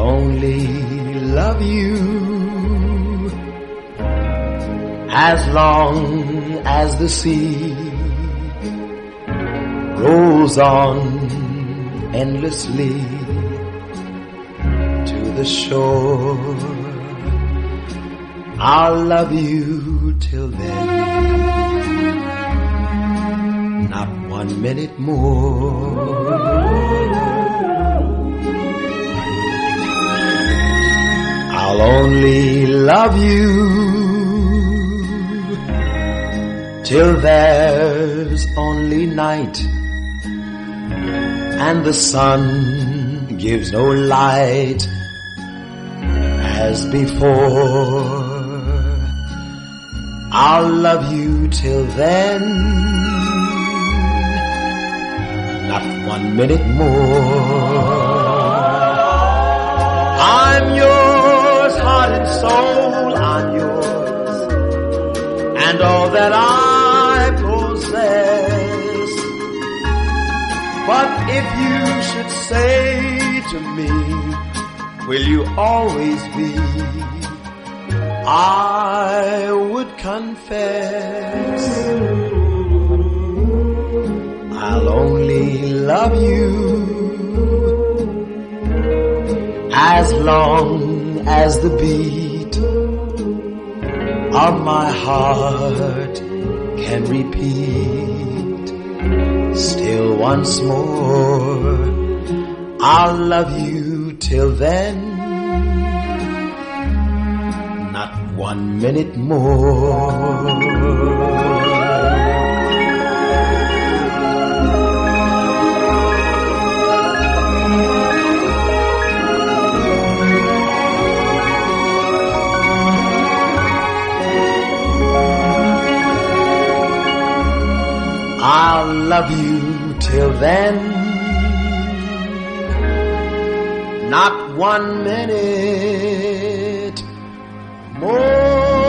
only love you as long as the sea rolls on endlessly to the shore. I'll love you till then, not 1 minute more. I'll only love you till there's only night and the sun gives no light as before. I'll love you till then, not 1 minute more. I'm yours, heart and soul, I'm yours, and all that I possess. But if you should say to me, will you always be, I would confess I'll only love you as long as the beat of my heart can repeat. Still once more, I'll love you till then, not 1 minute more. I'll love you till then, not 1 minute more.